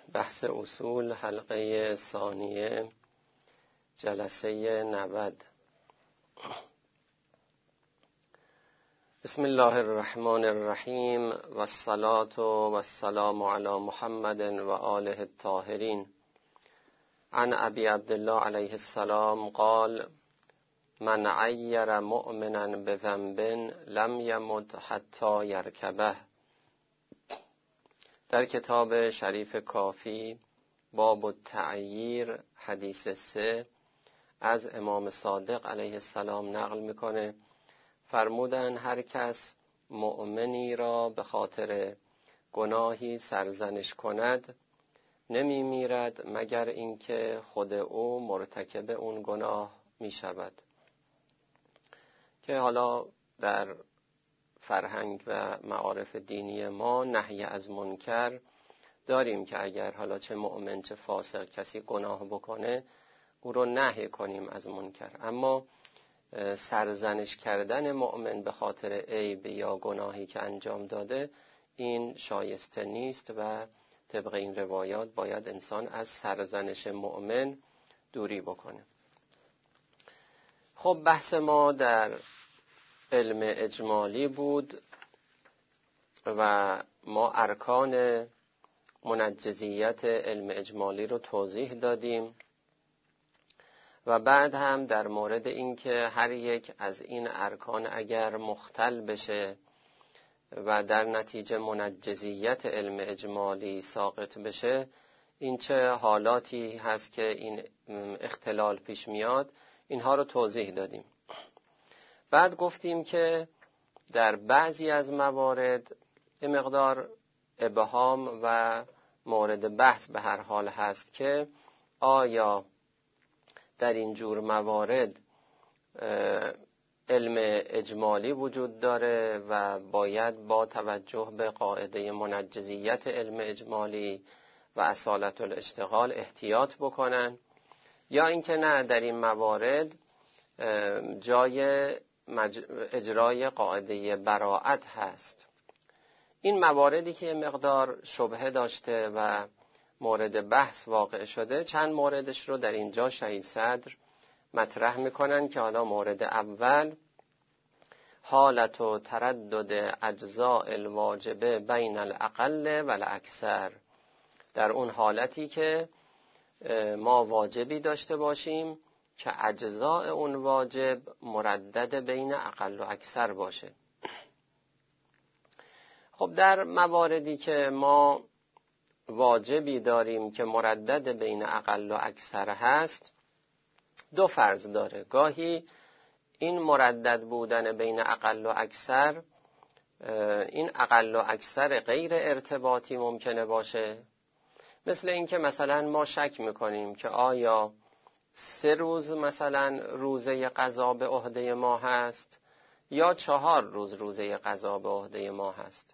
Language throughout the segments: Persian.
بحث اصول حلقه ثانیه جلسه 90. بسم الله الرحمن الرحیم و الصلاة و السلام علی محمد و آله الطاهرین. عن ابی عبدالله علیه السلام قال: من عیر مؤمنا بذنب لم یمت حتی یرکبه. در کتاب شریف کافی باب التعییر حدیث 3 از امام صادق علیه السلام نقل میکنه. فرمودن هر کس مؤمنی را به خاطر گناهی سرزنش کند نمی میرد مگر اینکه خود او مرتکب اون گناه می شود. که حالا در فرهنگ و معارف دینی ما نهی از منکر داریم که اگر حالا چه مؤمن چه فاسق کسی گناه بکنه او رو نهی کنیم از منکر، اما سرزنش کردن مؤمن به خاطر عیب یا گناهی که انجام داده این شایسته نیست و طبق این روایات باید انسان از سرزنش مؤمن دوری بکنه. خب بحث ما در علم اجمالی بود و ما ارکان منجزیت علم اجمالی رو توضیح دادیم و بعد هم در مورد اینکه هر یک از این ارکان اگر مختل بشه و در نتیجه منجزیت علم اجمالی ساقط بشه این چه حالاتی هست که این اختلال پیش میاد، اینها رو توضیح دادیم. بعد گفتیم که در بعضی از موارد این مقدار ابهام و مورد بحث به هر حال هست که آیا در این جور موارد علم اجمالی وجود داره و باید با توجه به قاعده منجزیت علم اجمالی و اصالت الاشتغال احتیاط بکنن، یا اینکه نه در این موارد جای اجرای قاعده براءت هست. این مواردی که مقدار شبهه داشته و مورد بحث واقع شده چند موردش رو در اینجا شهید صدر مطرح میکنن که حالا مورد اول حالت و تردد اجزاء الواجبه بین الاقل و الاکثر، در اون حالتی که ما واجبی داشته باشیم که اجزاء اون واجب مردد بین اقل و اکثر باشه. خب در مواردی که ما واجبی داریم که مردد بین اقل و اکثر هست دو فرض داره. گاهی این مردد بودن بین اقل و اکثر، این اقل و اکثر غیر ارتباطی ممکنه باشه، مثل اینکه مثلا ما شک میکنیم که آیا 3 روز مثلا روزه قضا به عهده ما هست یا 4 روز روزه قضا به عهده ما هست.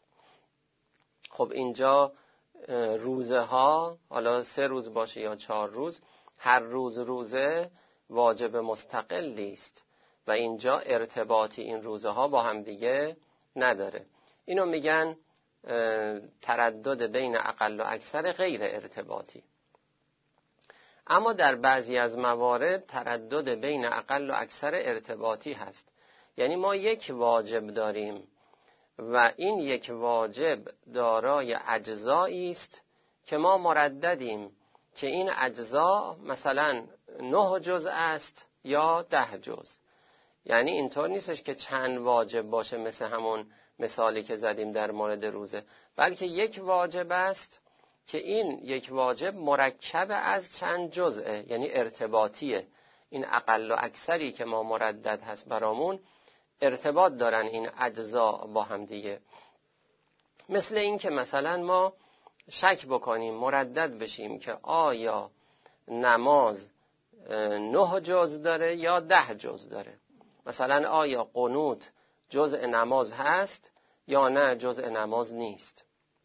خب اینجا روزه ها حالا 3 روز باشه یا 4 روز، هر روز روزه واجب مستقلی است و اینجا ارتباطی این روزه ها با هم دیگه نداره. اینو میگن تردد بین اقل و اکثر غیر ارتباطی. اما در بعضی از موارد تردد بین اقل و اکثر ارتباطی هست، یعنی ما یک واجب داریم و این یک واجب دارای اجزایی است که ما مرددیم که این اجزا مثلا 9 جزء است یا 10 جزء. یعنی اینطور نیستش که چند واجب باشه مثل همون مثالی که زدیم در مورد روزه، بلکه یک واجب است که این یک واجب مرکب از چند جزءه، یعنی ارتباطیه. این اقل و اکثری که ما مردد هست برامون ارتباط دارن این اجزا با هم دیگه. مثل این که مثلا ما شک بکنیم مردد بشیم که آیا نماز 9 جزء داره یا 10 جزء داره. مثلا آیا قنوت جزء نماز هست یا نه جزء نماز نیست.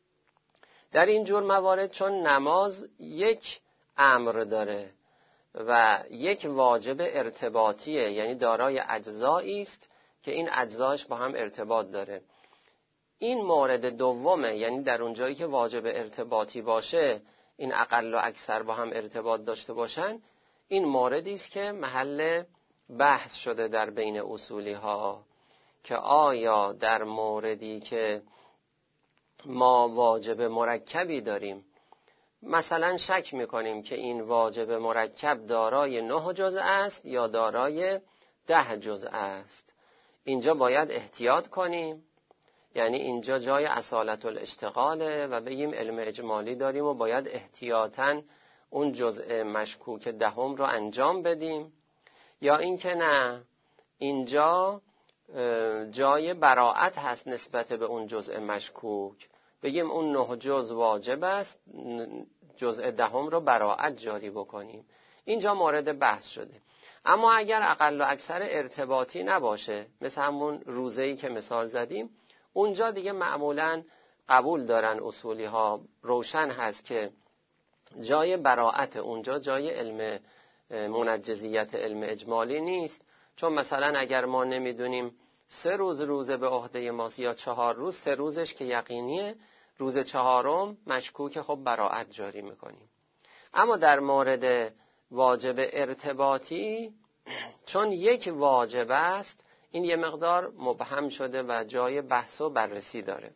در این جور موارد چون نماز یک امر داره و یک واجب ارتباطیه، یعنی دارای اجزایی است که این اجزاش با هم ارتباط داره، این مورد دومه، یعنی در اون جایی که واجب ارتباطی باشه این اقل و اکثر با هم ارتباط داشته باشن، این موردی است که محل بحث شده در بین اصولی ها که آیا در موردی که ما واجب مرکبی داریم، مثلا شک میکنیم که این واجب مرکب دارای 9 جزء است یا دارای 10 جزء است، اینجا باید احتیاط کنیم. یعنی اینجا جای اصالت الاشتغاله و بگیم علم اجمالی داریم و باید احتیاطاً اون جزء مشکوک 10 رو انجام بدیم، یا اینکه نه، اینجا جای براءت هست نسبت به اون جزء مشکوک، بگیم اون 9 جزء واجب است، جزء 10 رو براءت جاری بکنیم. اینجا مورد بحث شده. اما اگر اقل و اکثر ارتباطی نباشه، مثل همون روزه‌ای که مثال زدیم، اونجا دیگه معمولاً قبول دارن اصولی ها، روشن هست که جای براءت اونجا جای علم منجزیت علم اجمالی نیست. چون مثلا اگر ما نمیدونیم 3 روز روزه به عهده ماست یا 4 روز، 3 روزش که یقینیه، روز 4م مشکوک، خب براءت جاری میکنیم. اما در مورد واجب ارتباطی چون یک واجب است، این یه مقدار مبهم شده و جای بحث و بررسی داره.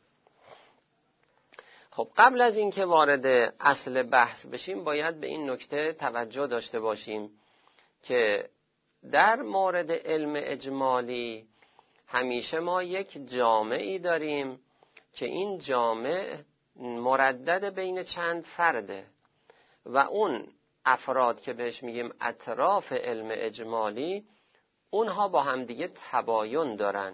خب قبل از اینکه وارد اصل بحث بشیم باید به این نکته توجه داشته باشیم که در مورد علم اجمالی همیشه ما یک جامعی داریم که این جامع مردد بین چند فرده و اون افراد که بهش میگیم اطراف علم اجمالی، اونها با هم دیگه تباین دارن.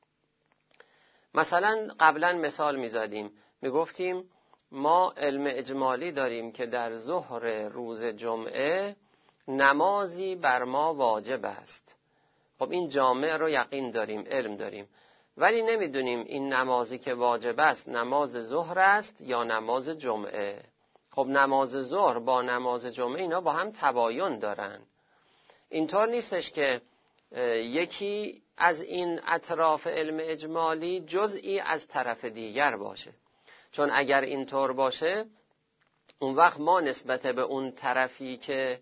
مثلا قبلا مثال میزدیم، میگفتیم ما علم اجمالی داریم که در ظهر روز جمعه نمازی بر ما واجب است. خب این جامع رو یقین داریم، علم داریم، ولی نمیدونیم این نمازی که واجب است نماز ظهر است یا نماز جمعه. خب نماز ظهر با نماز جمعه اینا با هم تباین دارن. اینطور نیستش که یکی از این اطراف علم اجمالی جزئی از طرف دیگر باشه، چون اگر اینطور باشه اون وقت ما نسبت به اون طرفی که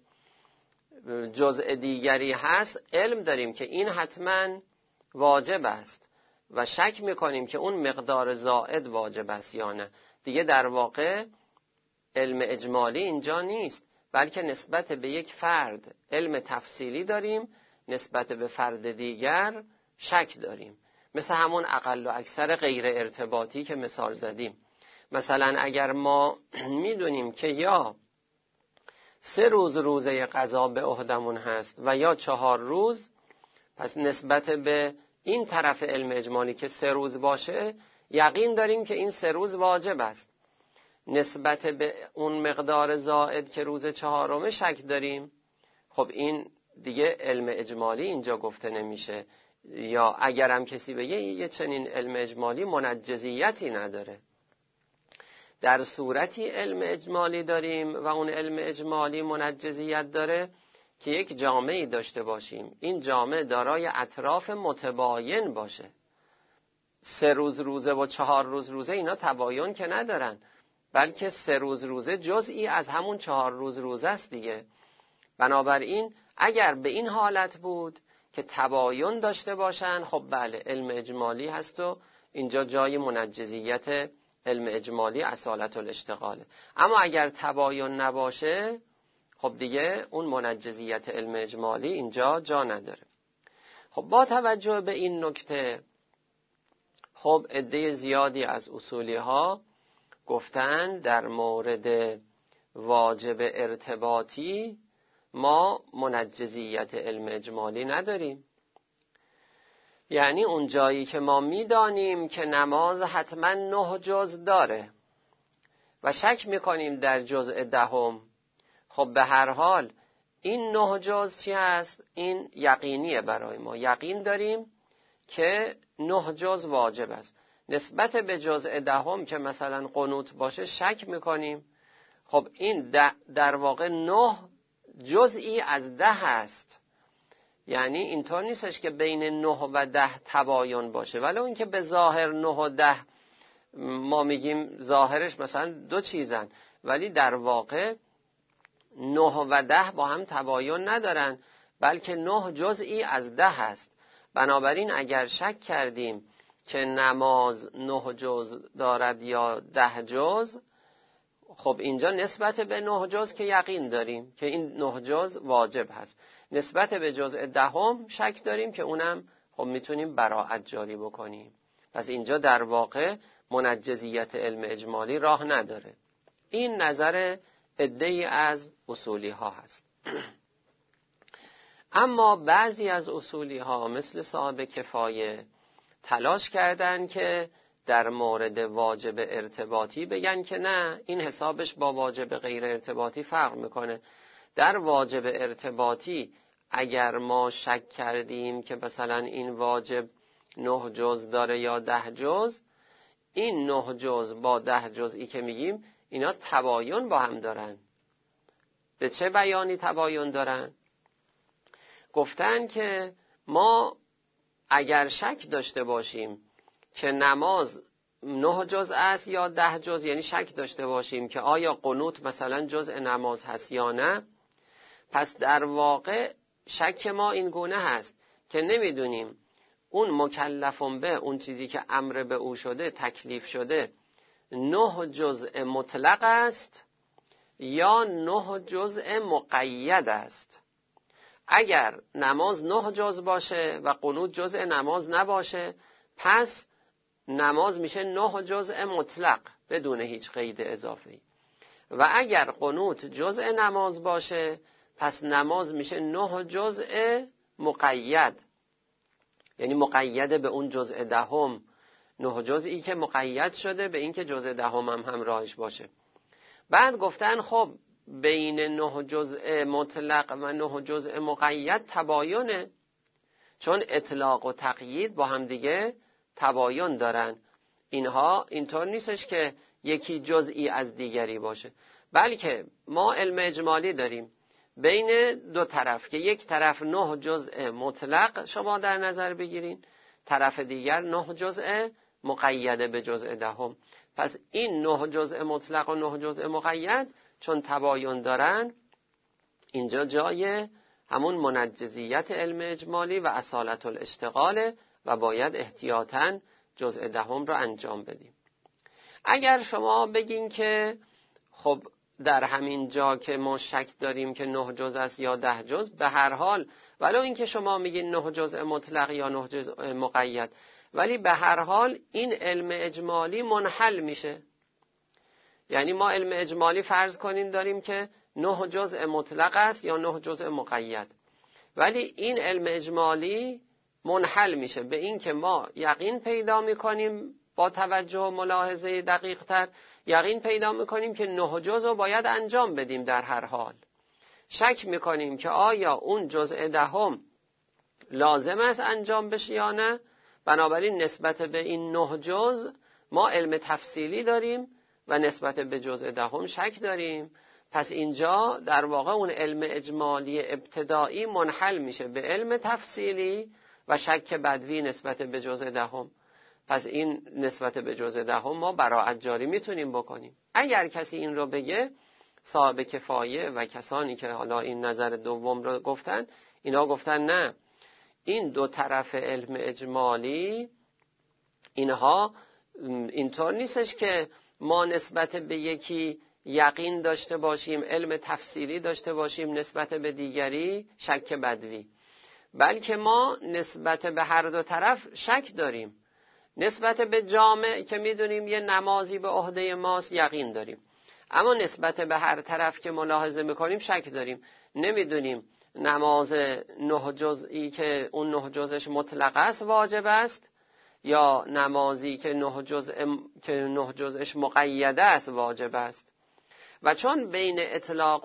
جزء دیگری هست علم داریم که این حتما واجب است و شک میکنیم که اون مقدار زائد واجب است یا نه. دیگه در واقع علم اجمالی اینجا نیست، بلکه نسبت به یک فرد علم تفصیلی داریم، نسبت به فرد دیگر شک داریم. مثل همون اقل و اکثر غیر ارتباطی که مثال زدیم. مثلا اگر ما میدونیم که یا 3 روز روزه قضا به عهدمون هست و یا 4 روز، پس نسبت به این طرف علم اجمالی که 3 روز باشه یقین داریم که این 3 روز واجب است. نسبت به اون مقدار زائد که روز 4م شک داریم. خب این دیگه علم اجمالی اینجا گفته نمیشه. یا اگرم کسی بگه یه چنین علم اجمالی منجزیتی نداره، در صورتی علم اجمالی داریم و اون علم اجمالی منجزیت داره که یک جامعی داشته باشیم، این جامعه دارای اطراف متباین باشه. 3 روز روزه و 4 روز روزه اینا تباین که ندارن، بلکه 3 روز روزه جزئی از همون 4 روز روزه است دیگه. بنابراین اگر به این حالت بود که تباین داشته باشن، خب بله علم اجمالی هست و اینجا جای منجزیت علم اجمالی اصالت الاشتغاله. اما اگر تباین نباشه خب دیگه اون منجزیت علم اجمالی اینجا جا نداره. خب با توجه به این نکته، خب عده زیادی از اصولی ها گفتن در مورد واجب ارتباطی ما منجزیت علم اجمالی نداریم. یعنی اون جایی که ما میدانیم که نماز حتما 9 جزء داره و شک میکنیم در جزء 10، خب به هر حال این 9 جزء چی هست؟ این یقینیه برای ما، یقین داریم که 9 جزء واجب است. نسبت به جزء 10 که مثلا قنوت باشه شک میکنیم. خب این در واقع 9 جزئی از 10 است. یعنی اینطور نیستش که بین 9 و 10 تباین باشه، ولی اون که به ظاهر 9 و 10 ما میگیم ظاهرش مثلا 2 چیزن، ولی در واقع 9 و 10 با هم تباین ندارن، بلکه 9 جزئی از 10 هست. بنابراین اگر شک کردیم که نماز 9 جز دارد یا 10 جز، خب اینجا نسبت به 9 جز که یقین داریم که این 9 جز واجب هست، نسبت به جزء 10 شک داریم که اونم خب میتونیم براءت جاری بکنیم. پس اینجا در واقع منجزیت علم اجمالی راه نداره. این نظر عده‌ای از اصولی ها هست. اما بعضی از اصولی ها مثل صاحب کفایه تلاش کردن که در مورد واجب ارتباطی بگن که نه، این حسابش با واجب غیر ارتباطی فرق میکنه. در واجب ارتباطی اگر ما شک کردیم که مثلا این واجب 9 جز داره یا 10 جز، این 9 جز با 10 جزئی که میگیم اینا تباین با هم دارن. به چه بیانی تباین دارن؟ گفتن که ما اگر شک داشته باشیم که نماز 9 جز است یا 10 جز، یعنی شک داشته باشیم که آیا قنوت مثلا جزء نماز هست یا نه، پس در واقع شک ما این گونه هست که نمیدونیم اون مکلفون به، اون چیزی که امر به او شده، تکلیف شده، 9 جزء مطلق است یا 9 جزء مقید است. اگر نماز 9 جز باشه و قنوت جزء نماز نباشه، پس نماز میشه 9 جزء مطلق بدون هیچ قید اضافی. و اگر قنوت جزء نماز باشه، پس نماز میشه 9 جزء مقید، یعنی مقید به اون جزء 10، 9 جزئی که مقید شده به این که جزء 10 هم همراهش باشه. بعد گفتن خب بین 9 جزء مطلق و 9 جزء مقید تباینه، چون اطلاق و تقیید با هم دیگه تباین دارن. اینها اینطور نیستش که یکی جزئی از دیگری باشه، بلکه ما علم اجمالی داریم بین 2 طرف که یک طرف 9 جزء مطلق شما در نظر بگیرین، طرف دیگر 9 جزء مقیده به جزء 10. پس این 9 جزء مطلق و 9 جزء مقید چون تباین دارن، اینجا جای همون منجزیت علم اجمالی و اصالت الاشتغال و باید احتیاطاً جزء 10 رو انجام بدیم. اگر شما بگین که خب در همین جا که ما شک داریم که 9 جز است یا 10 جز، به هر حال ولو اینکه شما میگین 9 جزء مطلق یا 9 جزء مقید، ولی به هر حال این علم اجمالی منحل میشه. یعنی ما علم اجمالی فرض کنیم داریم که 9 جزء مطلق است یا 9 جزء مقید، ولی این علم اجمالی منحل میشه به این که ما یقین پیدا میکنیم با توجه و ملاحظه دقیق تر، یقین پیدا میکنیم که 9 جزء رو باید انجام بدیم در هر حال. شک میکنیم که آیا اون جزء 10 لازم است انجام بشه یا نه، بنابراین نسبت به این 9 جزء ما علم تفصیلی داریم و نسبت به جزء 10 شک داریم. پس اینجا در واقع اون علم اجمالی ابتدایی منحل میشه به علم تفصیلی و شک بدوی نسبت به جزء 10. پس این نسبت به جزء 10 ما براءت جاری میتونیم بکنیم. اگر کسی این رو بگه، صاحب کفایه و کسانی که حالا این نظر دوم رو گفتن، اینا گفتن نه، این 2 طرف علم اجمالی اینها اینطور نیستش که ما نسبت به یکی یقین داشته باشیم، علم تفصیلی داشته باشیم، نسبت به دیگری شک بدوی، بلکه ما نسبت به هر 2 طرف شک داریم. نسبت به جامع که میدونیم یه نمازی به عهده ماست یقین داریم، اما نسبت به هر طرف که ملاحظه میکنیم شک داریم. نمیدونیم نماز 9 جزئی که اون 9 جزش مطلق است واجب است یا نمازی که 9 جزش مقید است واجب است. و چون بین اطلاق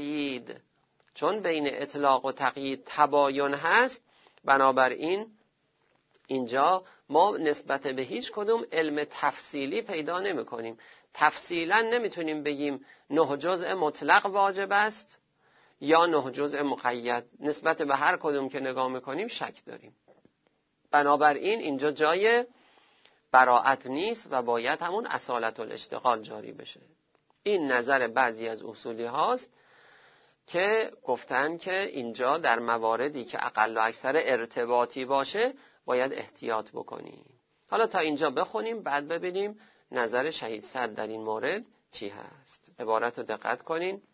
و تقیید تباین هست، بنابراین اینجا ما نسبت به هیچ کدوم علم تفصیلی پیدا نمی کنیم. تفصیلا نمیتونیم بگیم 9 جزء مطلق واجب است یا 9 جزء مقید، نسبت به هر کدوم که نگاه میکنیم شک داریم. بنابراین اینجا جای براءت نیست و باید همون اصالت الاشتغال جاری بشه. این نظر بعضی از اصولی هاست که گفتن که اینجا در مواردی که اقل و اکثر ارتباطی باشه باید احتیاط بکنیم. حالا تا اینجا بخونیم، بعد ببینیم نظر شهید صدر در این مورد چی هست. عبارت رو دقت کنین.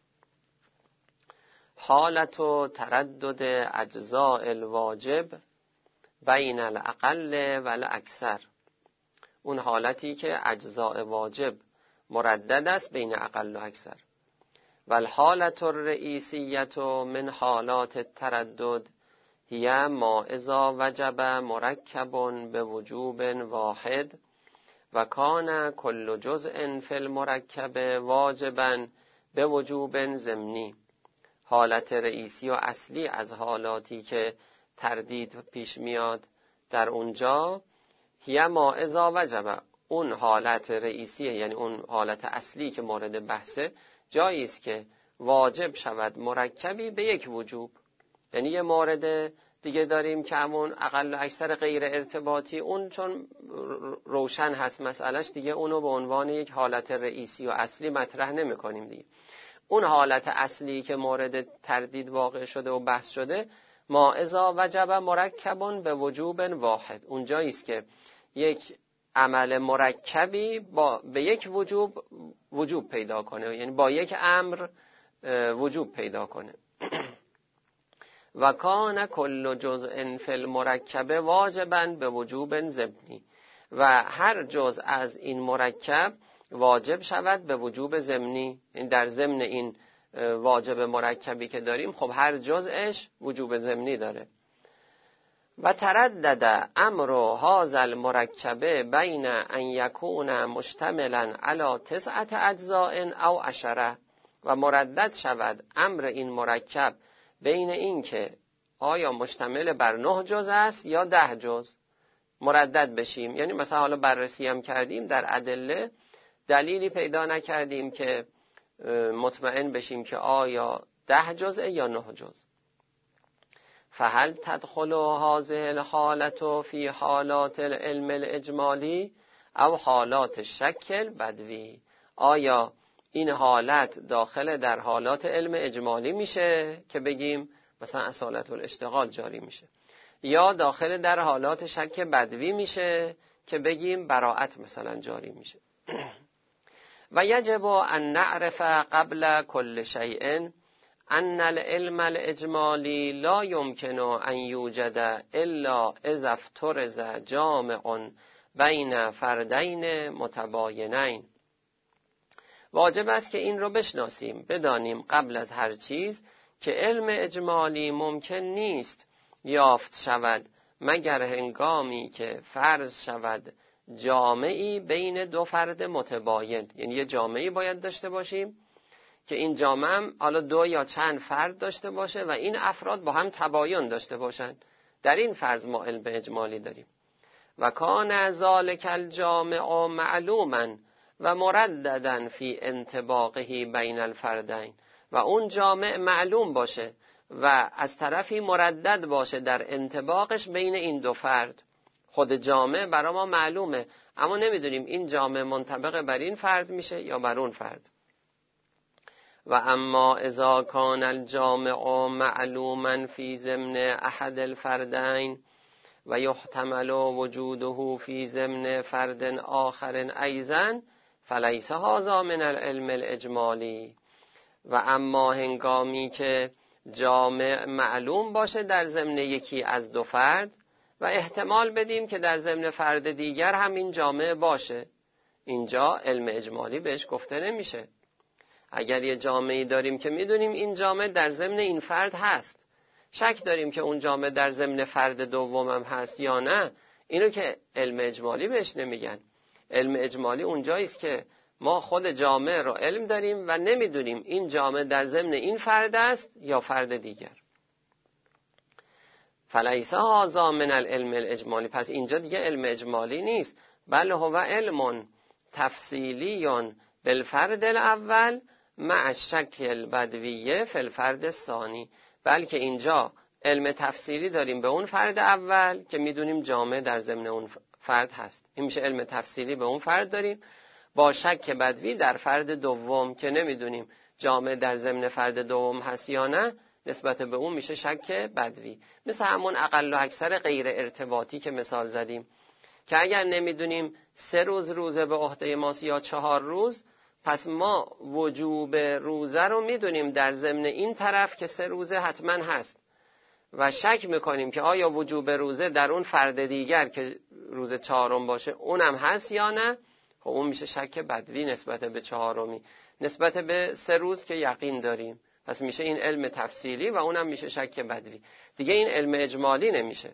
حالت و تردد اجزاء الواجب بین الاقل و الاکثر، اون حالتی که اجزاء واجب مردد است بین اقل و اکثر. و الحالت الرئیسیت من حالات التردد هی ما اذا وجب مرکب به وجوب واحد و کان کل جزء فی المرکب واجبا به وجوب ضمنی. حالت رئیسی و اصلی از حالاتی که تردید پیش میاد در اونجا هی ما اذا وجب، اون حالت رئیسیه، یعنی اون حالت اصلی که مورد بحثه، جایی است که واجب شود مرکبی به یک وجوب. یعنی یه مورد دیگه داریم که همون اقل و اکثر غیر ارتباطی، اون چون روشن هست مسئلهش، دیگه اونو به عنوان یک حالت رئیسی و اصلی مطرح نمی کنیم دیگه. اون حالت اصلی که مورد تردید واقع شده و بحث شده، ما اذا وجب مرکبون به وجوب واحد، اونجایی است که یک عمل مرکبی به یک وجوب پیدا کنه، یعنی با یک امر وجوب پیدا کنه. و کان کل جزء فی المرکب واجبا به وجوب ضمنی، و هر جزء از این مرکب واجب شود به وجوب ضمنی. این در ضمن این واجب مرکبی که داریم، خب هر جزءش وجوب ضمنی داره. و تردد امر هذا المرکب بین ان یکون مشتملا علی 9 اجزاء او 10، و مردد شود امر این مرکب بین این که آیا مشتمل بر 9 جزء است یا 10 جزء. مردد بشیم، یعنی مثلا حالا بررسی هم کردیم در ادله، دلیلی پیدا نکردیم که مطمئن بشیم که آیا 10 جزء یا 9 جزء. فهل تدخل هذه الحالة فی حالات العلم الاجمالی او حالات الشک البدوی، آیا این حالت داخل در حالات علم اجمالی میشه که بگیم مثلا اصالت الاشتغال جاری میشه، یا داخل در حالات شک بدوی میشه که بگیم براءت مثلا جاری میشه. و یجب ان نعرف قبل كل شیء ان العلم الاجمالی لا يمكن ان یوجد الا اذا افترض جامع بین فردین متباینین. واجب است که این رو بشناسیم، بدانیم قبل از هر چیز که علم اجمالی ممکن نیست یافت شود مگر هنگامی که فرض شود جامعی بین دو فرد متباین. یعنی یه جامعی باید داشته باشیم که این جامعه هم حالا 2 یا چند فرد داشته باشه و این افراد با هم تباین داشته باشن. در این فرض ما علم اجمالی داریم. و کان ذالک الجامع معلوما و مرددن فی انطباقه بین الفردین، و اون جامع معلوم باشه و از طرفی مردد باشه در انطباقش بین این دو فرد. خود جامع برای ما معلومه، اما نمیدونیم این جامع منطبق بر این فرد میشه یا بر اون فرد. و اما اذا کان الجامع معلوما فی ضمن احد الفردین و یحتمل وجوده فی ضمن فرد آخر ایضا فلیس هذا من العلم الاجمالی. و اما هنگامی که جامع معلوم باشه در ضمن یکی از دو فرد و احتمال بدیم که در ضمن فرد دیگر هم این جامع باشه، اینجا علم اجمالی بهش گفته نمیشه. اگر یه جامعی داریم که میدونیم این جامع در ضمن این فرد هست، شک داریم که اون جامع در ضمن فرد دومم هست یا نه، اینو که علم اجمالی بهش نمیگن. علم اجمالی اونجایی است که ما خود جامع رو علم داریم و نمیدونیم این جامع در ضمن این فرد است یا فرد دیگر. فلیس هذا من العلم الاجمالی، پس اینجا دیگه علم اجمالی نیست، بل هو علم تفصیلی بالفرد الاول مع الشک البدویه فی الفرد الثانی، بلکه اینجا علم تفصیلی داریم به اون فرد اول که میدونیم جامع در ضمن اون فرد هست. این میشه علم تفصیلی به اون فرد داریم. با شک بدوی در فرد دوم که نمیدونیم جامع در ضمن فرد دوم هست یا نه، نسبت به اون میشه شک بدوی. مثل همون اقل و اکثر غیر ارتباطی که مثال زدیم که اگر نمیدونیم 3 روز روزه به عهده ماست یا 4 روز، پس ما وجوب روزه رو میدونیم در ضمن این طرف که 3 روزه حتما هست و شک میکنیم که آیا وجوب روزه در اون فرد دیگر که روز 4م باشه اونم هست یا نه. خب اون میشه شک بدوی نسبت به 4می، نسبت به 3 روز که یقین داریم، پس میشه این علم تفصیلی و اونم میشه شک بدوی. دیگه این علم اجمالی نمیشه.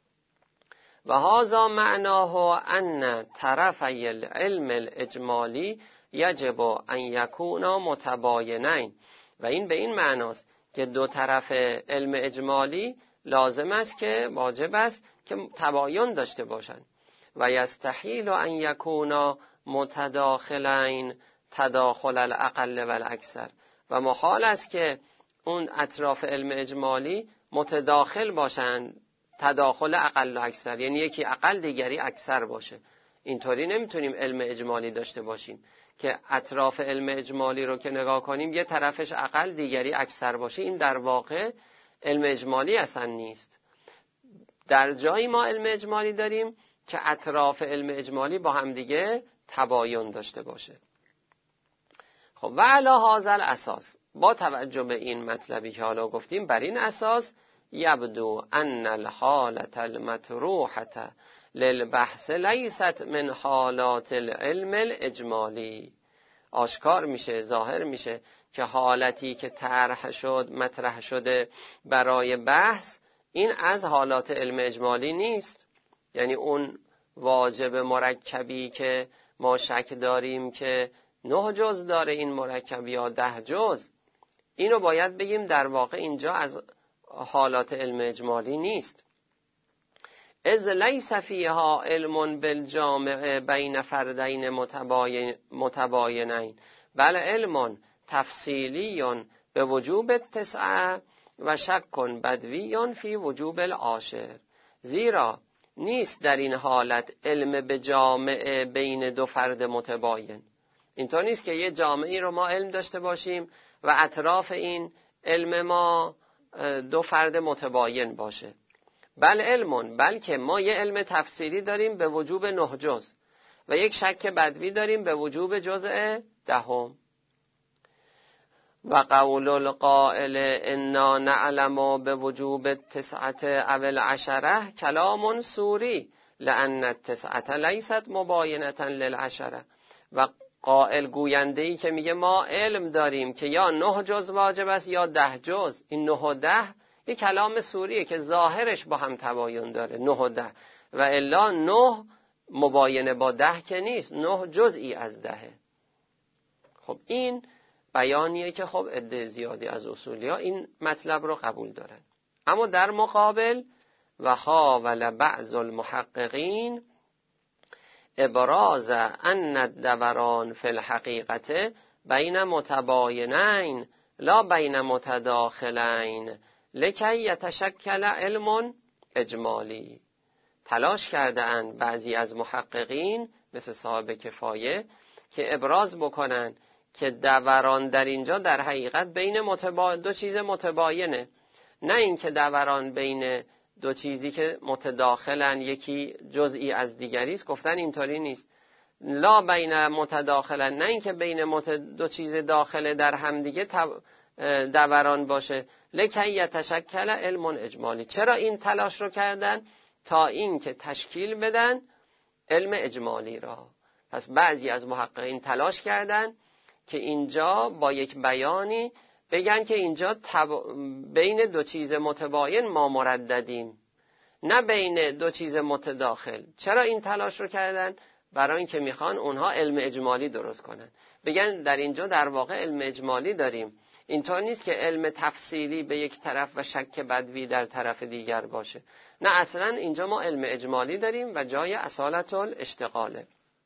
و هذا معناه ان طرفی العلم الاجمالی یجب ان یکونا متباینین. و این به این معناست که دو طرف علم اجمالی لازم است که واجب است که تباین داشته باشند. و یستحیل ان یکونا متداخلین تداخل الاقل و الاکثر. و محال است که اون اطراف علم اجمالی متداخل باشند، تداخل اقل و اکثر، یعنی یکی اقل دیگری اکثر باشه. اینطوری نمیتونیم علم اجمالی داشته باشیم که اطراف علم اجمالی رو که نگاه کنیم یه طرفش اقل دیگری اکثر باشه. این در واقع علم اجمالی اصلا نیست. در جایی ما علم اجمالی داریم که اطراف علم اجمالی با هم دیگه تباین داشته باشه. خب و علی هذا الاساس، با توجه به این مطلبی که حالا گفتیم، بر این اساس یبدو ان الحالة المطروحة للبحث لیست من حالات العلم الاجمالی. آشکار میشه، ظاهر میشه که حالتی که طرح شد، مطرح شده برای بحث، این از حالات علم اجمالی نیست. یعنی اون واجب مرکبی که ما شک داریم که 9 جز داره این مرکب یا 10 جز، اینو باید بگیم در واقع اینجا از حالات علم اجمالی نیست. از لیس فیها علم بالجامع بین فردین متباینین بل علم تفصیلی به وجوب 9 و شک بدوی فی وجوب العاشر. زیرا نیست در این حالت علم به جامع بین 2 فرد متباین. اینطور نیست که یه جامعی رو ما علم داشته باشیم و اطراف این علم ما 2 فرد متباین باشه. بلکه ما یه علم تفصیلی داریم به وجوب 9 جز و یک شک بدوی داریم به وجوب جزء 10. و قول القائل انا نعلم به وجوب 9 او 10 کلام سوری لان 9 لیست مباینة للعشره. و قائل گوینده‌ای که میگه ما علم داریم که یا 9 جز واجب است یا 10 جز، این 9 و 10 یک کلام سوریه که ظاهرش با هم تباین داره، 9 و 10. و الا 9 مباینه با 10 که نیست، 9 جزئی از 10. خب این بیانیه که خب عده زیادی از اصولیا این مطلب رو قبول دارن. اما در مقابل و حاول بعض المحققین ابراز ان الدوران فی الحقیقت بین متباینین لا بین متداخلین لکی یتشکل علم اجمالی. تلاش کرده اند بعضی از محققین مثل صاحب کفایه که ابراز بکنن که دوران در اینجا در حقیقت بین 2 چیز متباینه، نه این که دوران بین 2 چیزی که متداخلن یکی جزئی از دیگری است. گفتن اینطوری نیست. لا بین متداخلن، نه این که بین 2 چیز داخله در هم دیگه دوران باشه. لکی یتشکل علم اجمالی. چرا این تلاش رو کردن؟ تا این که تشکیل بدن علم اجمالی را. پس بعضی از محققین تلاش کردن که اینجا با یک بیانی بگن که اینجا بین 2 چیز متباین ما مرددیم، نه بین 2 چیز متداخل. چرا این تلاش رو کردن؟ برای اینکه میخوان اونها علم اجمالی درست کنن، بگن در اینجا در واقع علم اجمالی داریم. اینطور نیست که علم تفصیلی به یک طرف و شک بدوی در طرف دیگر باشه. نه، اصلا اینجا ما علم اجمالی داریم و جای اصالت الاشتغاله.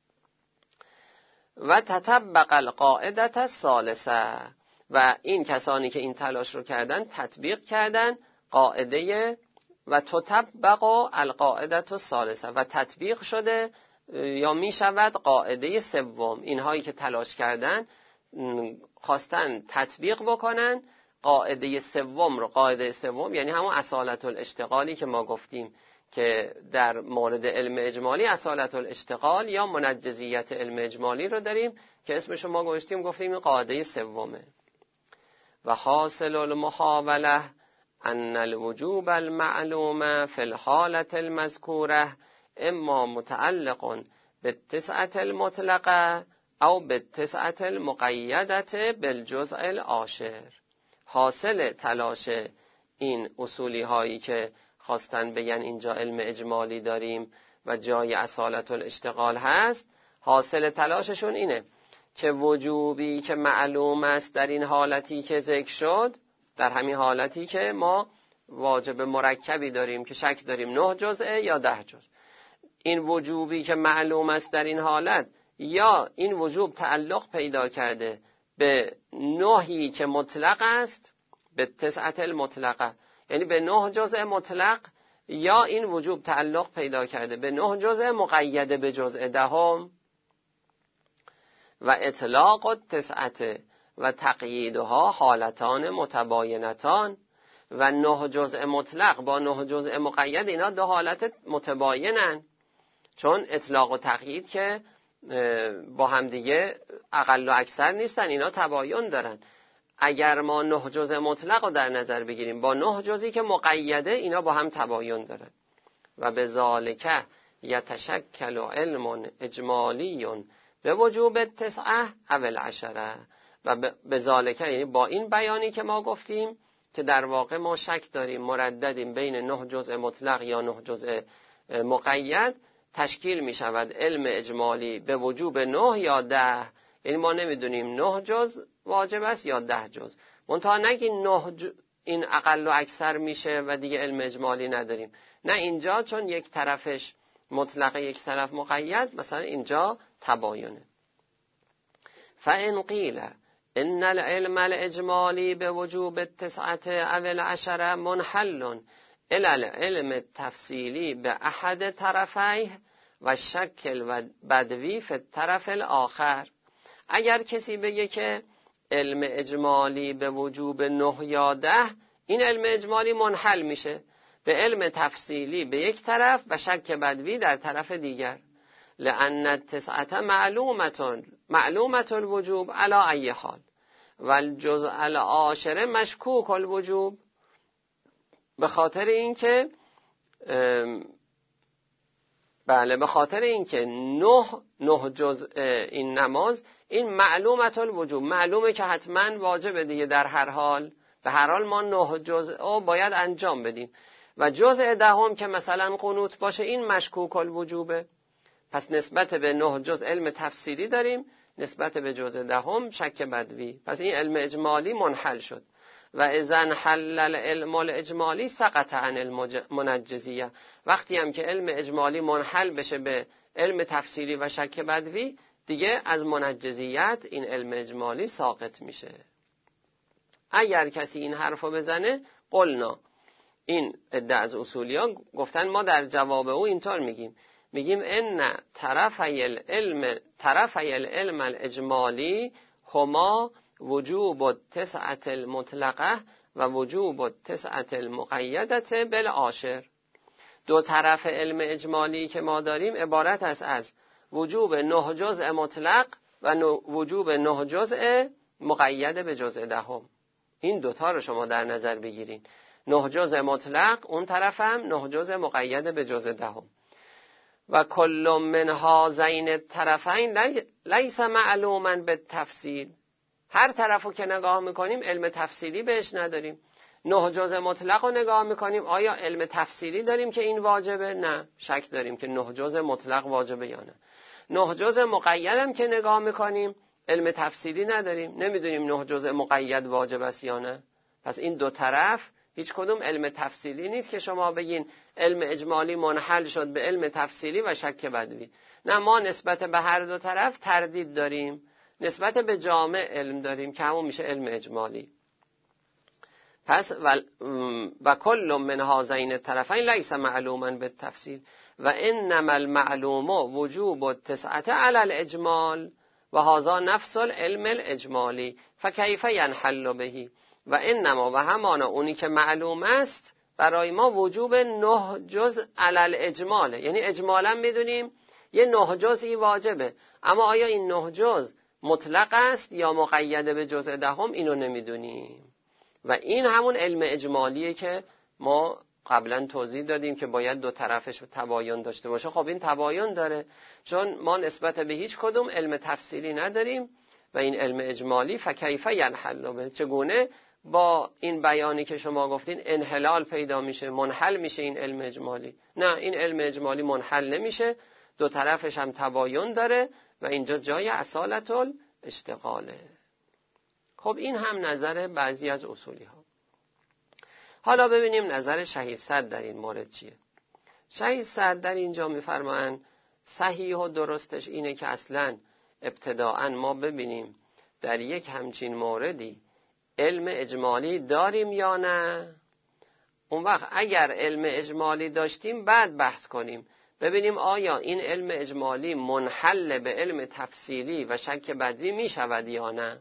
و تطبق القاعده الثالثه. و این کسانی که این تلاش رو کردن تطبیق کردن قاعده و تطبق القاعده الثالثه، و تطبیق شده یا می شود قاعده سوم. اینهایی که تلاش کردن خواستن تطبیق بکنن قاعده سوم رو. قاعده سوم یعنی همون اصالت الاشتغالی که ما گفتیم که در مورد علم اجمالی اصالت الاشتغال یا منجزیت علم اجمالی رو داریم که اسمش ما گفتیم این قاعده سومه. و حاصل المحاوله ان الوجوب المعلوم فی الحالة المذکوره اما متعلق بالتسعة المطلقه او بالتسعة المقیدة بالجزء العاشر. حاصل تلاش این اصولی هایی که خواستن بگن اینجا علم اجمالی داریم و جای اصالت الاشتغال هست، حاصل تلاششون اینه که وجوبی که معلوم است در این حالتی که ذکر شد، در همین حالتی که ما واجب مرکبی داریم که شک داریم 9 جزء یا 10 جزء، این وجوبی که معلوم است در این حالت یا این وجوب تعلق پیدا کرده به 9 که مطلق است، به تسعة المطلقه، یعنی به 9 جزء مطلق، یا این وجوب تعلق پیدا کرده به 9 جزء مقید به جزء دهم. و اطلاق التسعة و تقییدها حالتان متباینتان. و 9 جزء مطلق با 9 جزء مقید اینا 2 حالت متباینن، چون اطلاق و تقیید که با هم دیگه اقل و اکثر نیستن، اینا تباین دارن. اگر ما 9 جزء مطلق رو در نظر بگیریم با 9 جزئی که مقیده، اینا با هم تباین دارن. و بذالک یتشکل علم اجمالی به وجوب التسعة او العشرة. و بذالک یعنی با این بیانی که ما گفتیم که در واقع ما شک داریم مرددیم بین 9 جزء مطلق یا 9 جزء مقید، تشکیل می شود علم اجمالی به وجوب 9 یا 10. یعنی ما نمیدونیم 9 جزء واجب است یا 10 جزء. منتها نگین 9 این اقل و اکثر میشه و دیگه علم اجمالی نداریم. نه، اینجا چون یک طرفش مطلق یک طرف مقید، مثلا اینجا تباینه. فإن قیل ان العلم الاجمالی به وجوب التسعة او العشرة منحل الى العلم التفصیلی به احد طرفیه و شکل و بدوی فی الطرف الاخر. اگر کسی بگه که علم اجمالی به وجوب 9 یا 10، این علم اجمالی منحل میشه به علم تفصیلی به یک طرف و شک بدوی در طرف دیگر. لأن التسعة معلومة الوجوب على ای حال و الجزء العاشر مشکوک الوجوب. به خاطر اینکه به خاطر اینکه 9 جزء این نماز این معلومة الوجوب، معلومه که حتما واجبه دیگه، در هر حال به هر حال ما 9 جزء رو باید انجام بدیم. و جزء دهم که مثلا قنوت باشه این مشکوک الوجوبه. پس نسبت به 9 جزء علم تفصیلی داریم، نسبت به جزء دهم شک بدوی. پس این علم اجمالی منحل شد. و اذن حل العلم الاجمالی سقط عن المنجزیه. وقتی هم که علم اجمالی منحل بشه به علم تفصیلی و شک بدوی، دیگه از منجزیت این علم اجمالی ساقط میشه. اگر کسی این حرفو بزنه، قلنا، این عده از اصولیان گفتن ما در جواب او اینطور میگیم ان طرفی العلم الاجمالی هما وجوب التسعة المطلقه و وجوب التسعة المقیدة بالعاشر. 2 طرف علم اجمالی که ما داریم عبارت است از وجوب 9 جزء مطلق و وجوب 9 جزء مقید به جزء دهم. این 2 تا رو شما در نظر بگیرین، 9 جزء مطلق، اون طرف هم 9 جزء مقید به جزء دهم. و کل من هذین الطرفین لیس معلوما بالتفصیل. هر طرفو که نگاه میکنیم علم تفصیلی بهش نداریم. 9 جزء مطلق رو نگاه میکنیم، آیا علم تفصیلی داریم که این واجبه؟ نه، شک داریم که 9 جزء مطلق واجبه یا نه. 9 جزء مقید هم که نگاه میکنیم علم تفصیلی نداریم، نمیدونیم 9 جزء مقید واجب است یا نه. پس این 2 طرف هیچ کدوم علم تفصیلی نیست که شما بگین علم اجمالی منحل شد به علم تفصیلی و شک بدوی. نه، ما نسبت به هر 2 طرف تردید داریم، نسبت به جامع علم داریم که همون میشه علم اجمالی. پس و کل من هذین الطرفین لیس معلوما بالتفصیل و انما المعلوم وجوب التسعة علی الاجمال و هذا نفس العلم الاجمالی فکیف ینحل به و انما و همانا اونی که معلوم است برای ما وجوب 9 جزء علی الاجماله، یعنی اجمالا میدونیم یه 9 جزئی واجبه، اما آیا این 9 جزء مطلق است یا مقید به جزء دهم اینو نمیدونیم. و این همون علم اجمالیه که ما قبلا توضیح دادیم که باید دو طرفش تباین داشته باشه. خب این تباین داره چون ما نسبت به هیچ کدوم علم تفصیلی نداریم و این علم اجمالی فکیف ینحل به، چگونه با این بیانی که شما گفتین انحلال پیدا میشه، منحل میشه این علم اجمالی؟ نه، این علم اجمالی منحل نمیشه، دو طرفش هم تباین داره و اینجا جای اصالت الاشتغاله. خب این هم نظر بعضی از اصولی ها. حالا ببینیم نظر شهید صدر در این مورد چیه. شهید صدر در اینجا میفرمایند صحیح و درستش اینه که اصلا ابتداءً ما ببینیم در یک همچین موردی علم اجمالی داریم یا نه. اون وقت اگر علم اجمالی داشتیم بعد بحث کنیم ببینیم آیا این علم اجمالی منحل به علم تفصیلی و شک بدوی می شود یا نه.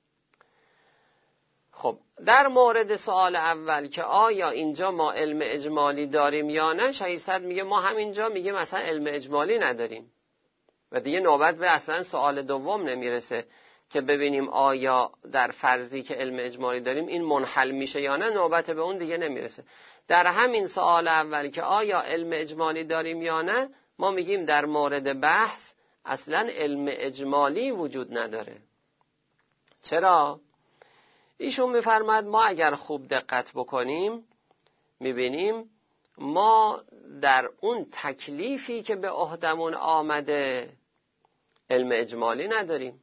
خب در مورد سوال اول که آیا اینجا ما علم اجمالی داریم یا نه، شهید صدر میگه ما همینجا میگیم اصلا علم اجمالی نداریم و دیگه نوبت به اصلا سوال دوم نمیرسه که ببینیم آیا در فرضی که علم اجمالی داریم این منحل میشه یا نه، نوبت به اون دیگه نمیرسه. در همین سوال اول که آیا علم اجمالی داریم یا نه، ما میگیم در مورد بحث اصلا علم اجمالی وجود نداره. چرا؟ ایشون میفرماد ما اگر خوب دقت بکنیم میبینیم ما در اون تکلیفی که به عهدمون آمده علم اجمالی نداریم.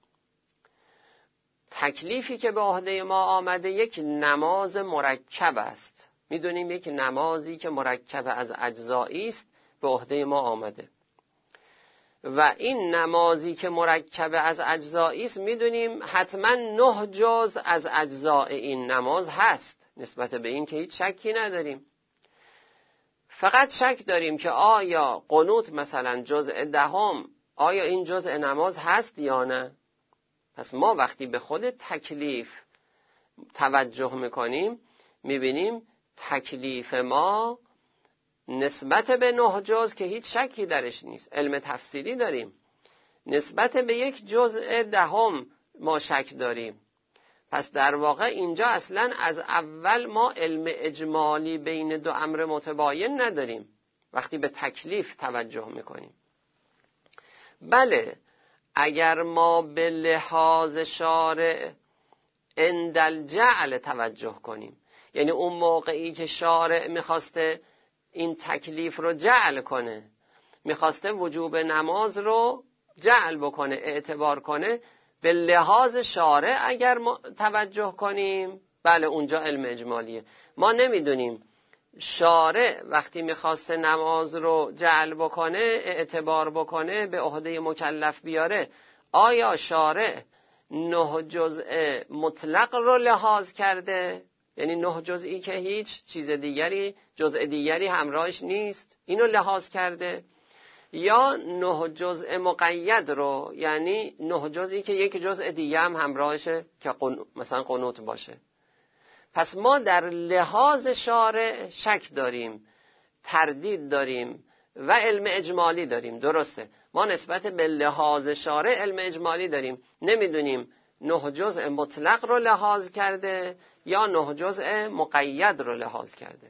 تکلیفی که به عهده ما آمده یک نماز مرکب است. میدونیم یک نمازی که مرکب از اجزایی است به عهده ما آمده و این نمازی که مرکب از اجزایی است میدونیم حتما 9 جزء از اجزاء این نماز هست، نسبت به این که هیچ شکی نداریم. فقط شک داریم که آیا قنوت مثلا جزء دهم آیا این جزء نماز هست یا نه. پس ما وقتی به خود تکلیف توجه میکنیم میبینیم تکلیف ما نسبت به 9 جزء که هیچ شکی درش نیست علم تفصیلی داریم، نسبت به یک جزء دهم ما شک داریم. پس در واقع اینجا اصلا از اول ما علم اجمالی بین دو امر متباین نداریم وقتی به تکلیف توجه میکنیم. بله اگر ما به لحاظ شارع عند الجعل توجه کنیم، یعنی اون موقعی که شارع میخواسته این تکلیف رو جعل کنه، میخواسته وجوب نماز رو جعل بکنه، اعتبار کنه، به لحاظ شارع اگر ما توجه کنیم بله اونجا علم اجمالیه. ما نمیدونیم شارع وقتی میخواسته نماز رو جعل بکنه اعتبار بکنه به عهده مکلف بیاره، آیا شارع 9 جزء مطلق رو لحاظ کرده، یعنی 9 جزئی که هیچ چیز دیگری جزء دیگری همراهش نیست اینو لحاظ کرده، یا 9 جزء مقید رو، یعنی 9 جزئی که یک جزء دیگه هم همراهشه که مثلا قنوت باشه. پس ما در لحاظ شارع شک داریم، تردید داریم و علم اجمالی داریم. درسته ما نسبت به لحاظ شارع علم اجمالی داریم، نمیدونیم 9 جزء مطلق رو لحاظ کرده یا 9 جزء مقید رو لحاظ کرده.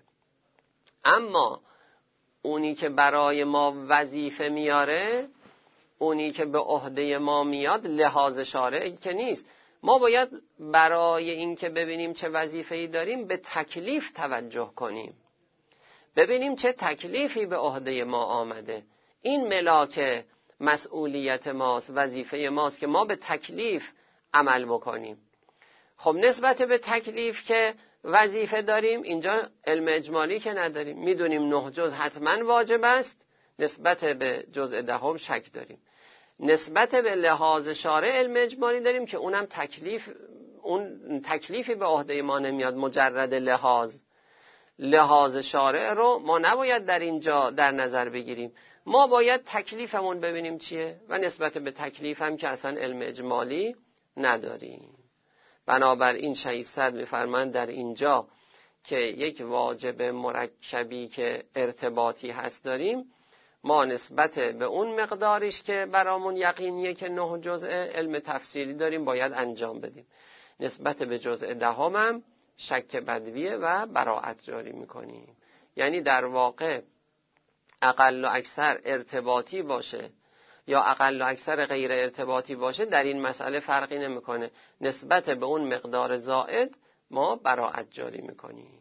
اما اونی که برای ما وظیفه میاره، اونی که به عهده ما میاد لحاظ شارع که نیست. ما باید برای این که ببینیم چه وظیفه‌ای داریم به تکلیف توجه کنیم، ببینیم چه تکلیفی به عهده ما آمده. این ملاک مسئولیت ماست، وظیفه ماست که ما به تکلیف عمل بکنیم. خب نسبت به تکلیف که وظیفه داریم اینجا علم اجمالی که نداریم، میدونیم 9 جزء حتما واجب است، نسبت به جزء دهم شک داریم. نسبت به لحاظ شارع علم اجمالی داریم که اونم تکلیف اون تکلیفی به عهده ما نمیاد مجرد لحاظ شارع رو ما نباید در اینجا در نظر بگیریم. ما باید تکلیفمون ببینیم چیه و نسبت به تکلیف هم که اصلا علم اجمالی نداریم. بنابراین شهید صدر می‌فرمایند در اینجا که یک واجب مرکبی که ارتباطی هست داریم، ما نسبت به اون مقدارش که برامون یقینیه که 9 جزء علم تفسیری داریم باید انجام بدیم. نسبت به جزء 10 هم شک بدویه و براءت جاری میکنیم. یعنی در واقع اقل و اکثر ارتباطی باشه یا اقل و اکثر غیر ارتباطی باشه در این مسئله فرقی نمیکنه. نسبت به اون مقدار زائد ما براءت جاری میکنیم.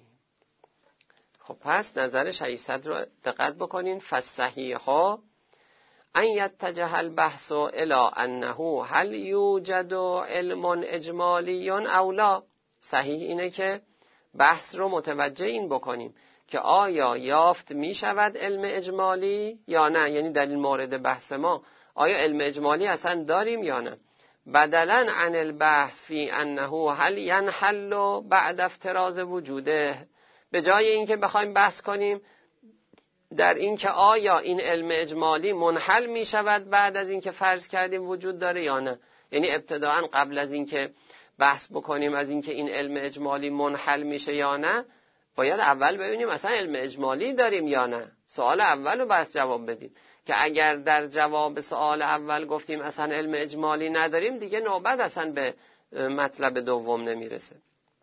خب پس نظر شهید صدر رو دقت بکنین. فالصحیح ان یتجه البحث الی انه هل یوجد علم اجمالی او لا. صحیح اینه که بحث رو متوجه این بکنیم که آیا یافت می شود علم اجمالی یا نه. یعنی در این مورد بحث ما آیا علم اجمالی اصلا داریم یا نه. بدلاً عن البحث فی انه هل ینحل بعد افتراض وجوده، به جای اینکه بخوایم بحث کنیم در این که آیا این علم اجمالی منحل می شود بعد از اینکه فرض کردیم وجود داره یا نه. یعنی ابتداءً قبل از اینکه بحث بکنیم از اینکه این علم اجمالی منحل میشه یا نه، باید اول ببینیم اصلا علم اجمالی داریم یا نه. سوال اول رو بس جواب بدیم که اگر در جواب سوال اول گفتیم اصلا علم اجمالی نداریم، دیگه نوبت اصلا به مطلب دوم نمیرسه.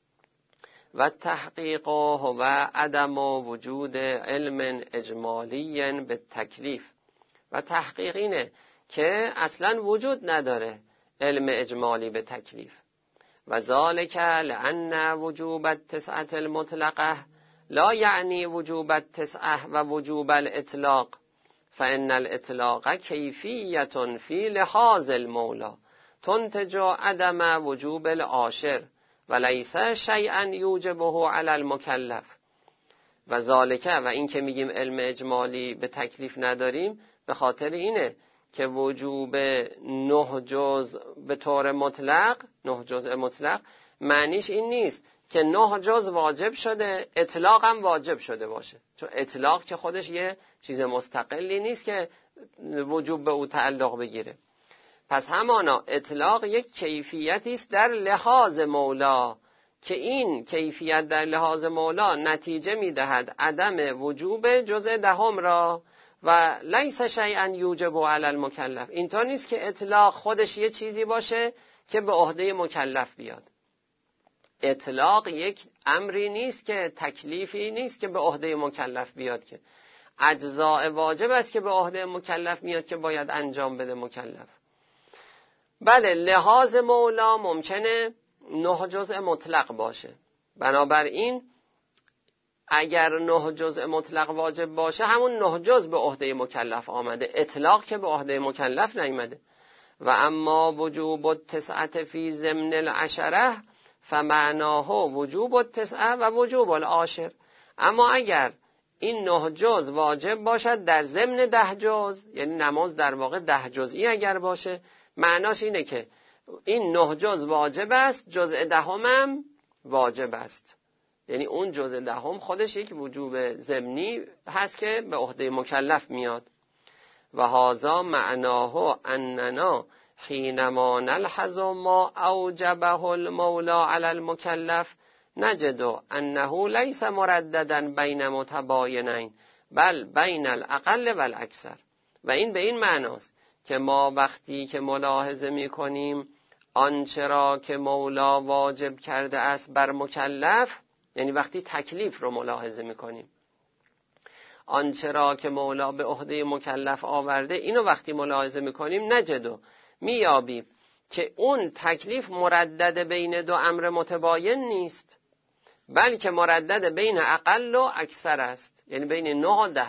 و تحقیق و عدم وجود علم اجمالی به تکلیف. و تحقیق اینه که اصلا وجود نداره علم اجمالی به تکلیف. و ذالک لأن وجوب التسعة المطلقه لا یعنی وجوب التسعة و وجوب الاطلاق، فإن الاطلاق کیفیة فی لحاظ المولا تنتج عدم وجوب العاشر ولیس شیئا یوجبه علی المکلف. و ذالک، و این که میگیم علم اجمالی به تکلیف نداریم به خاطر اینه که وجوب 9 جزء به طور مطلق، 9 جزء مطلق، معنیش این نیست که 9 جزء واجب شده اطلاق هم واجب شده باشه. چون اطلاق که خودش یه چیز مستقلی نیست که وجوب به او تعلق بگیره. پس همانا اطلاق یک کیفیتی است در لحاظ مولا که این کیفیت در لحاظ مولا نتیجه میدهد عدم وجوب جزء 10 را و لیس شیئا یوجب علی المکلف. اینطور نیست که اطلاق خودش یه چیزی باشه که به عهده مکلف بیاد. اطلاق یک امری نیست که تکلیفی نیست که به عهده مکلف بیاد، که اجزاء واجب است که به عهده مکلف میاد که باید انجام بده مکلف. بله، لحاظ مولا ممکنه 9 جزء مطلق باشه. بنابراین اگر 9 جزء مطلق واجب باشه همون 9 جزء به عهده مکلف آمده، اطلاق که به عهده مکلف نیامده. و اما وجوب التسعة فی ضمن العشره فمعناه وجوب التسعة و وجوب العاشر. اما اگر این 9 جزء واجب باشد در ضمن 10 جزء، یعنی نماز در واقع 10 جزئی اگر باشه، معناش اینه که این 9 جزء واجب است، جزء 10 هم واجب است. یعنی اون جزء 10 خودش یک وجوب ضمنی هست که به عهده مکلف میاد. و هذا معناه اننا حینما نلحظ ما اوجبه المولا علی المکلف نجد انه لیس مرددا بین متباینین بل بین الاقل و الاکثر. و این به این معناست که ما وقتی که ملاحظه میکنیم آنچه را که مولا واجب کرده است بر مکلف، یعنی وقتی تکلیف رو ملاحظه میکنیم، آنچه را که مولا به عهده مکلف آورده، اینو وقتی ملاحظه میکنیم نجدو، میابیم که اون تکلیف مردد بین 2 امر متباین نیست، بلکه مردد بین اقل و اکثر است، یعنی بین 9 و 10.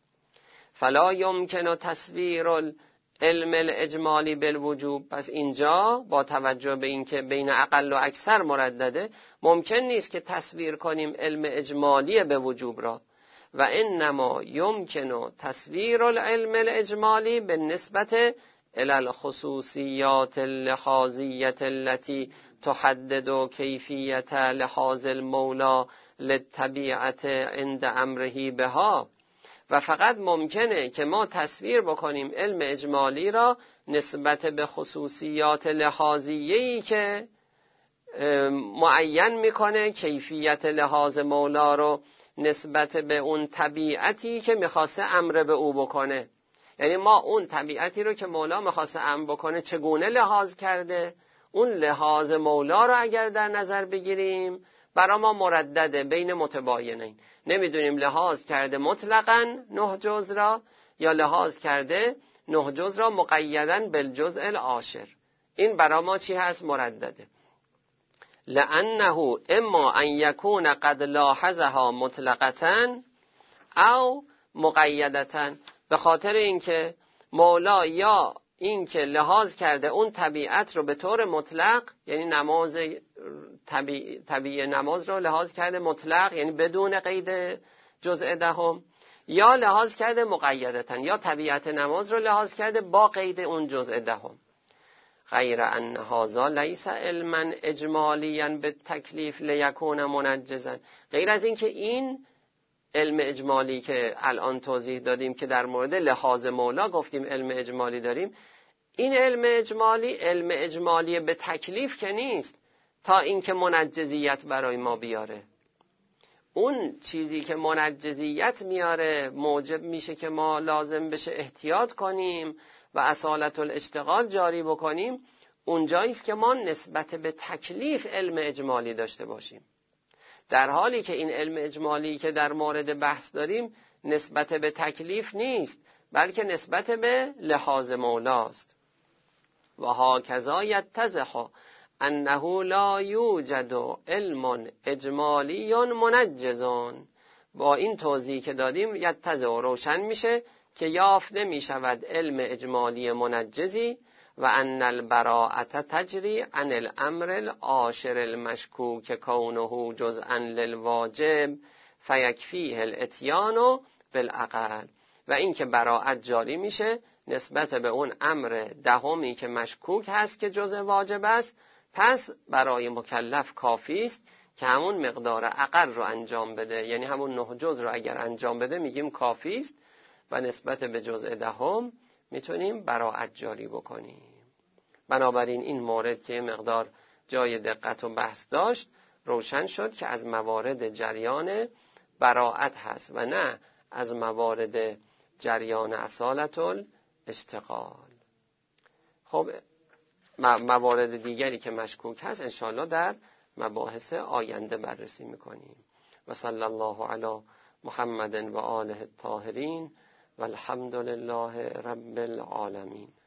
فلا یمکن تصویر العلم الاجمالی بالوجوب. پس اینجا با توجه به این که بین اقل و اکثر مردده، ممکن نیست که تصویر کنیم علم اجمالی به وجوب را. و انما یمکن تصویر العلم الاجمالی بالنسبت الى الخصوصیات اللحاظیه التي تحدد کیفیت لحاظ المولا للطبیعت عند امره بها. و فقط ممکنه که ما تصویر بکنیم علم اجمالی را نسبت به خصوصیات لحاظیه‌ای که معین میکنه کیفیت لحاظ مولا رو نسبت به اون طبیعتی که میخواسته امر به او بکنه. یعنی ما اون طبیعتی رو که مولا میخواسته امر بکنه چگونه لحاظ کرده، اون لحاظ مولا رو اگر در نظر بگیریم برای ما مردده بین متباینین. نمیدونیم لحاظ کرده مطلقاً 9 جز را یا لحاظ کرده 9 جز را مقیداً بالجزء العاشر. این برای ما چی هست؟ مردده. لأنه اما ان یکون قد لاحظها مطلقة او مقیدة، به خاطر اینکه مولا یا اینکه لحاظ کرده اون طبیعت رو به طور مطلق، یعنی نماز طبیعی نماز رو لحاظ کرده مطلق یعنی بدون قید جزء دهم، یا لحاظ کرده مقیدتاً یا طبیعت نماز رو لحاظ کرده با قید اون جزء دهم. غیر ان هذا لیس علما اجمالیا بالتکلیف لیکون منجزا. غیر از این که این علم اجمالی که الان توضیح دادیم که در مورد لحاظ مولا گفتیم علم اجمالی داریم، این علم اجمالی به تکلیف که نیست تا اینکه منجزیت برای ما بیاره. اون چیزی که منجزیت میاره موجب میشه که ما لازم بشه احتیاط کنیم و اصالت الاشتغال جاری بکنیم، اونجاییست که ما نسبت به تکلیف علم اجمالی داشته باشیم، در حالی که این علم اجمالی که در مورد بحث داریم نسبت به تکلیف نیست بلکه نسبت به لحاظ مولاست. و هاکذا یتضح انه لا یوجد علم اجمالی منجز. با این توضیح که دادیم یتضح روشن میشه که یافت نمی شود علم اجمالی منجزی و ان البراءة تجری عن الامر العاشر المشکوک کونه جزءا للواجب فیکفیه الاتیان بالعقل. و این که براءت جاری میشه نسبت به اون امر دهمی که مشکوک هست که جزء واجب است، پس برای مکلف کافی است که همون مقدار عقل رو انجام بده، یعنی همون 9 جز رو اگر انجام بده میگیم کافی است و نسبت به جزء دهم میتونیم براءت جاری بکنیم. بنابراین این مورد که مقدار جای دقت و بحث داشت روشن شد که از موارد جریان براءت هست و نه از موارد جریان اصالت الاشتغال. خب موارد دیگری که مشکوک هست انشاءالله در مباحث آینده بررسی میکنیم. و صلی الله علی محمد و آله الطاهرین و الحمد لله رب العالمین.